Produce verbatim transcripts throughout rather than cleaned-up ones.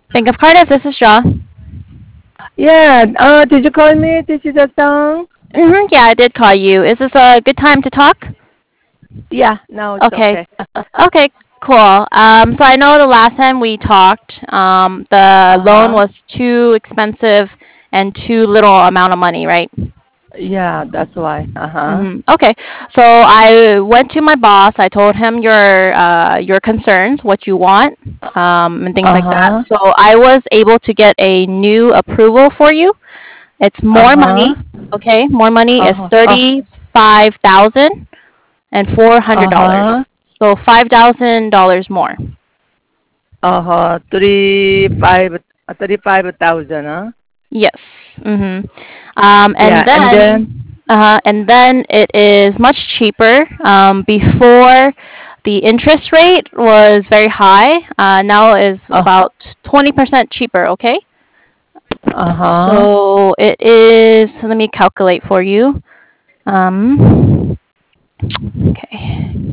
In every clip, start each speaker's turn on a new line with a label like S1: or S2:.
S1: Bank of Cardiff, this is Shaw.
S2: Yeah, uh, did you call me? This is a song.
S1: Mm-hmm, yeah, I did call you. Is this a good time to talk?
S2: Yeah, now it's
S1: Okay.
S2: okay.
S1: Okay, cool. Um, so I know the last time we talked, um, the loan
S2: Uh-huh.
S1: was too expensive and too little amount of money, right?
S2: Yeah, that's why. Uh-huh.
S1: Mm-hmm. Okay. So I went to my boss. I told him your uh, your concerns, what you want, um, and things like that.
S2: Uh-huh.
S1: So I was able to get a new approval for you. It's more
S2: Uh-huh.
S1: money. Okay, more money is
S2: Uh-huh. Uh,
S1: thirty five thousand and four hundred
S2: uh-huh.
S1: dollars. So five thousand dollars more.
S2: Uh-huh. Three five uh, thirty-five thousand, huh?
S1: Yes. Mm-hmm. Um,
S2: Yeah,
S1: and
S2: and
S1: then,
S2: then
S1: uh, and then it is much cheaper. Um, before the interest rate was very high. Uh, now is
S2: uh
S1: about twenty percent cheaper. Okay.
S2: uh-huh.
S1: So it is. Let me calculate for you. Um, okay.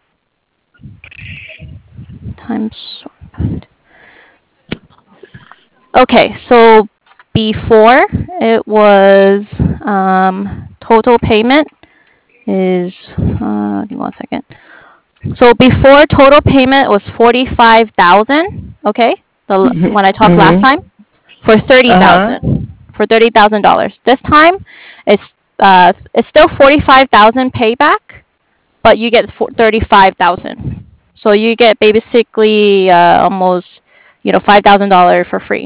S1: Times. Okay. So before it was um, total payment is uh, give me one second. So before total payment was forty five thousand. Okay, the
S2: Mm-hmm.
S1: when I talked last
S2: Mm-hmm.
S1: time for thirty
S2: Uh-huh.
S1: thousand for thirty thousand dollars. This time it's uh it's still forty five thousand payback, but you get thirty five thousand. So you get basically uh, almost you know five thousand dollars for free.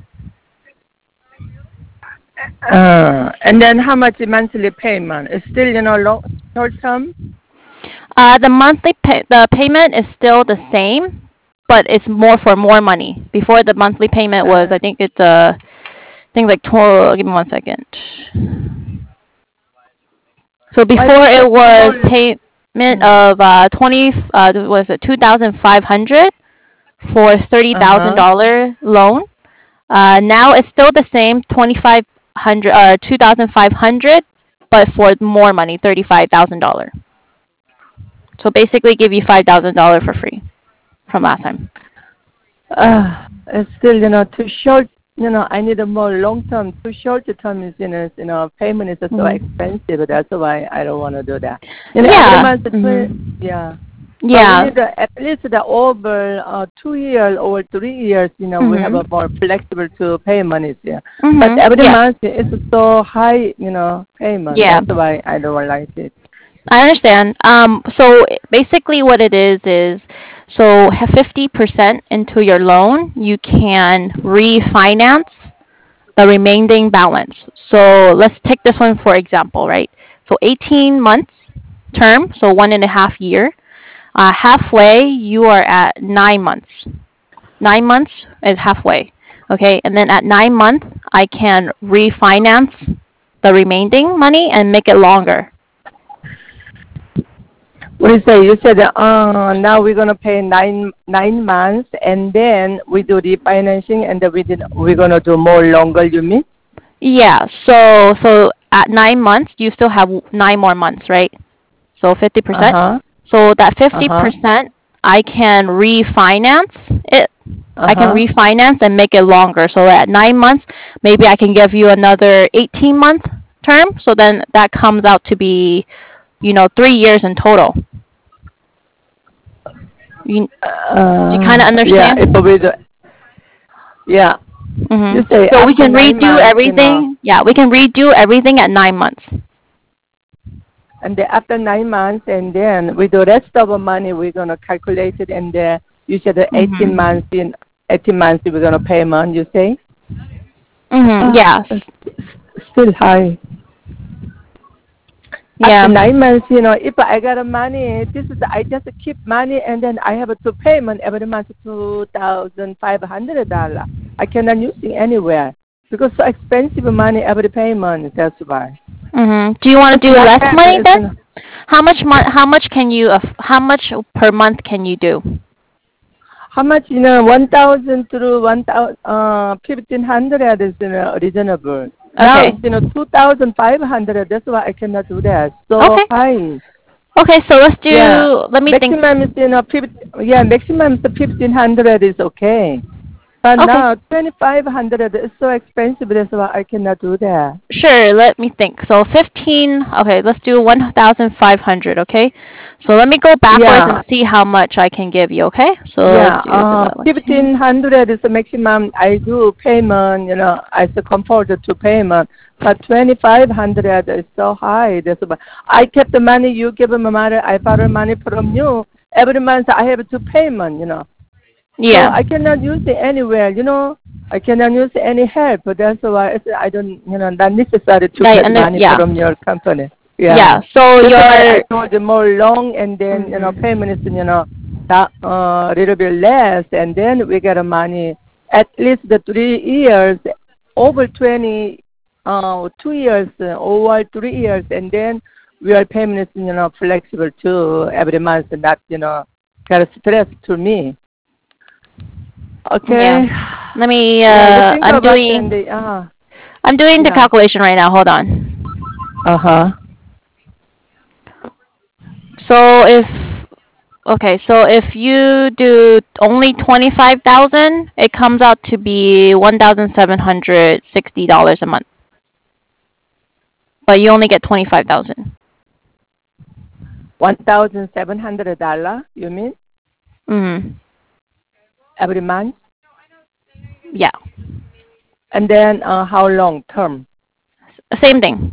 S2: Uh, and then how much monthly payment? It's still, you know, long short term?
S1: Uh, the monthly pay- the payment is still the same, but it's more for more money. Before the monthly payment was,
S2: Uh,
S1: I think it's uh, I think like twelve. Give me one second. So
S2: why
S1: before
S2: it's so
S1: it was
S2: small?
S1: payment
S2: Mm.
S1: of uh twenty uh was it two thousand five hundred for thirty thousand
S2: Uh-huh.
S1: dollar loan. Uh, now it's still the same twenty five hundred uh two thousand five hundred, but for more money, thirty five thousand dollar. So basically, give you five thousand dollar for free from last time.
S2: Uh, it's still, you know, too short. You know, I need a more long term. Too short term is, you know, you know, payment is so
S1: Mm.
S2: expensive. That's why I don't want to do that. You know, every
S1: Yeah.
S2: month, the tw-
S1: Hmm.
S2: yeah. But we
S1: Yeah.
S2: need uh, at least the over uh, two years or three years. You know, we have a
S1: Mhm.
S2: more flexible to payment. Yeah. But
S1: Mhm.
S2: every
S1: Yeah.
S2: month it's so high. You know, payment.
S1: Yeah.
S2: That's why I don't like it.
S1: I understand. Um. So basically, what it is is, so have fifty percent into your loan, you can refinance the remaining balance. So let's take this one for example, right? So eighteen months term, so one and a half year. Uh, halfway, you are at nine months. Nine months is halfway. Okay, and then at nine months, I can refinance the remaining money and make it longer.
S2: What do you say? You said, uh, now we're gonna pay nine nine months, and then we do refinancing, and then we did, we're gonna do more longer. You mean?
S1: Yeah, so so at nine months, you still have nine more months, right? So fifty
S2: Uh
S1: percent.
S2: huh.
S1: So that
S2: Uh
S1: fifty
S2: huh.
S1: percent, I can refinance it.
S2: Uh
S1: I can
S2: huh.
S1: refinance and make it longer. So at nine months, maybe I can give you another eighteen month term. So then that comes out to be, you know, three years in total. You, do you kind of
S2: Uh, yeah. If
S1: understand?
S2: we do, yeah.
S1: Hmm.
S2: You say
S1: So we
S2: after
S1: can
S2: nine
S1: redo
S2: months, you know,
S1: everything. Yeah, we can redo everything at nine months.
S2: and then after nine months, and then with the rest of the money, we're gonna calculate it, and then you said the eighteen
S1: Hmm.
S2: months in eighteen months we're gonna pay month. You say?
S1: Hmm.
S2: Ah,
S1: Yes.
S2: it's, it's still high. After
S1: Yeah.
S2: nine months, you know, if I got money, this is I just keep money and then I have to payment every month two thousand five hundred dollar. I cannot use it anywhere because so expensive money every payment. That's why.
S1: Hmm. Do you want to
S2: It's
S1: do
S2: not
S1: less
S2: bad.
S1: money
S2: It's
S1: then?
S2: not,
S1: How much mon- How much can you? Aff- how much per month can you do?
S2: how much you know? One thousand through one thousand uh fifteen hundred is you know, reasonable. Now
S1: Okay.
S2: it's you know two thousand five hundred. That's why I cannot do that. So
S1: Okay.
S2: high.
S1: Okay. So let's
S2: Yeah,
S1: do. Let me think.
S2: maximum is you know fifty. Yeah, maximum is fifteen hundred is okay. But
S1: Okay.
S2: now twenty-five hundred is so expensive. That's why I cannot do that.
S1: Sure, let me think. So fifteen, okay, let's do one thousand five hundred, okay? So let me go backwards
S2: Yeah,
S1: and see how much I can give you, okay? So let's
S2: yeah.
S1: do
S2: Uh,
S1: divided by two.
S2: fifteen hundred is the maximum I do payment. You know, as a comfort to payment. But twenty-five hundred is so high. That's why I kept the money. You give me money. I borrow money from you. Every month I have to payment. You know. So
S1: Yeah.
S2: I cannot use it anywhere, you know. I cannot use any help. That's why it's, I don't, you know, not necessary to
S1: Yeah,
S2: get
S1: and
S2: money
S1: yeah.
S2: from your company. Yeah.
S1: Yeah. So
S2: That's why I
S1: your
S2: told you more long and then, you know,
S1: mhm.
S2: payment is, you know, a uh, little bit less and then we get money at least the three years, over twenty, uh, two years, uh, over three years and then we are payment is, you know, flexible too every month and not, you know, kind of stress to me.
S1: Yeah.
S2: Okay.
S1: Let me
S2: Yeah, you
S1: uh
S2: think
S1: I'm
S2: about then
S1: doing
S2: the uh
S1: I'm doing the
S2: yeah.
S1: calculation right now. Hold on.
S2: Uh huh.
S1: So if okay, so if you do only twenty-five thousand, it comes out to be one thousand seven hundred sixty dollars a month. But you only get twenty-five thousand.
S2: One thousand seven hundred dollar. You mean
S1: Mhm.
S2: every month?
S1: Yeah.
S2: And then uh, how long term?
S1: Same thing.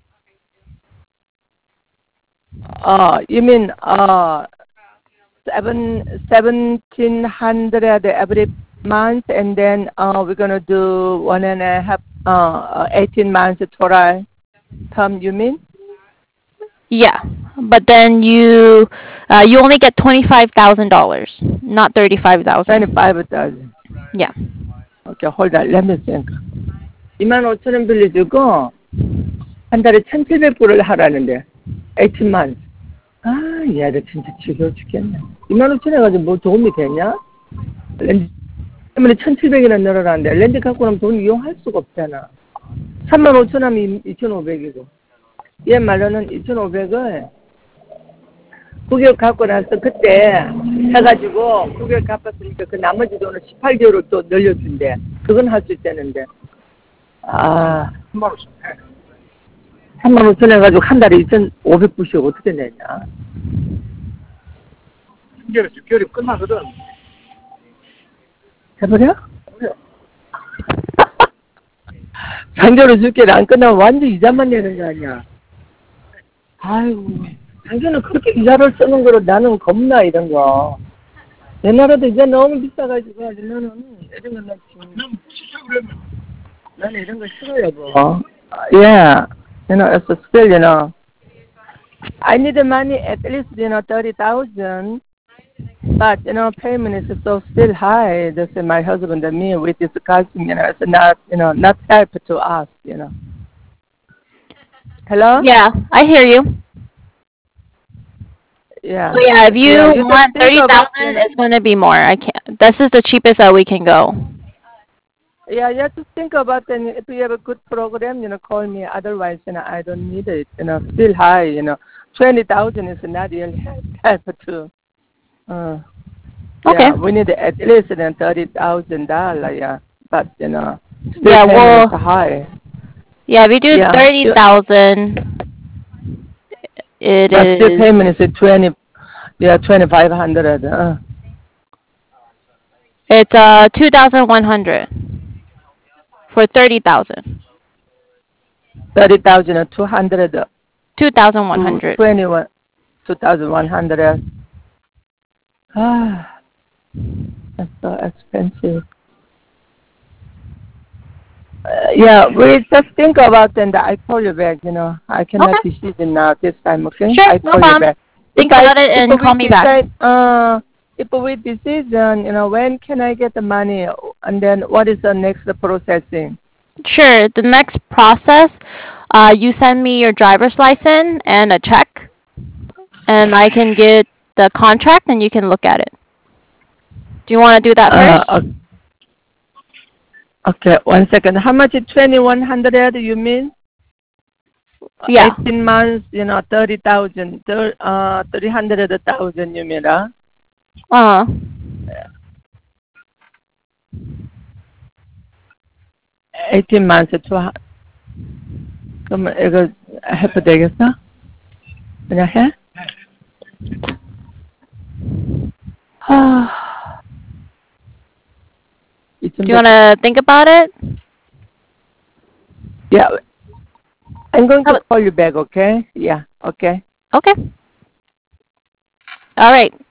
S2: Uh, you mean uh seven seventeen hundred every month, and then uh we're gonna do one and a half uh eighteen months total term. You mean
S1: Yeah. But then you uh you only get twenty-five thousand dollars, not thirty-five
S2: twenty
S1: thousand.
S2: five thousand?
S1: Yeah.
S2: Okay, hold on. Let me think. 이만 오천 원 빌려주고 한 달에 천칠백 불을 하라는데 eighteen months. 아, 얘들 진짜 지겨워 죽겠네. 이만 오천 해가지고 뭐 도움이 되냐? 렌즈 때문에 천칠백이나 늘어나는데 렌즈 갖고 나면 돈 이용할 수가 없잖아. 삼만 오천 하면 이천오백이고 얘 말로는 이천오백을 구 개월 갖고 나서 그때 해가지고 구 개월 갚았으니까 그 나머지 돈을 십팔 개월을 또 늘려준대. 그건 할 수 있다는데 아 삼만 오천 해가지고 한 달에 이천오백 불씩 어떻게 내냐. 삼 개월, 육 개월이 끝나거든. 해버려? 삼 개월, 육 개월 안 끝나면 완전 이자만 내는 거 아니야. 아이고, 당신은 그렇게 이자를 쓰는 거로 나는 겁나 이런 거. 옛날에도 이제 너무 비싸가지고 나는 이런 거 나 지금 나는 이런 거 싫어요, 뭐. Yeah, you know, it's still, you know, I need the money at least, you know, thirty thousand. But, you know, payment is so still high. This is my husband and me, we discussing, you know, it's not, you know, not help to us, you know. Hello?
S1: Yeah, I hear you.
S2: Yeah.
S1: So yeah, if you
S2: Yeah, you just
S1: want
S2: think
S1: thirty
S2: about, you
S1: thousand,
S2: know,
S1: it's going to be more. I can't. This is the cheapest that we can go.
S2: yeah, you have to think about it. If you have a good program, you know, call me. Otherwise, you know, I don't need it. You know, still high, you know. twenty thousand is not really help to. Uh,
S1: Okay.
S2: Yeah, we need at least then thirty thousand dollars. Yeah, but you know, still
S1: Yeah,
S2: payment is
S1: well,
S2: high.
S1: yeah, if we do
S2: Yeah,
S1: thirty
S2: still,
S1: thousand, it
S2: but still
S1: is
S2: payment is twenty. Yeah, twenty five hundred. Uh,
S1: it's uh two thousand one hundred for thirty thousand.
S2: thirty thousand two hundred
S1: Two thousand one
S2: to
S1: hundred.
S2: twenty one, two thousand one hundred. Ah, that's so expensive. Uh, yeah, we just think about it and I call you back, you know. I cannot
S1: Okay.
S2: decide now this time, okay?
S1: Sure,
S2: I
S1: no
S2: call you
S1: problem.
S2: back.
S1: Think
S2: If I,
S1: about it
S2: if
S1: and
S2: we
S1: call me back.
S2: decide, uh, if we decision, you know, when can I get the money and then what is the next processing?
S1: Sure. The next process, uh, you send me your driver's license and a check, and I can get the contract and you can look at it. Do you want to do that
S2: Uh,
S1: first?
S2: o- okay, one second. How much is twenty-one hundred, you mean?
S1: Yeah.
S2: eighteen months, you know, thirty thousand, uh, three hundred thousand, you mean, huh?
S1: Uh.
S2: eighteen months to 하- 그러면 이거 해도 되겠어? 그냥 해? 하. 이쯤
S1: Do you want to think about it?
S2: Yeah, I'm going
S1: How
S2: to call you back, okay? Yeah, okay.
S1: Okay. All right.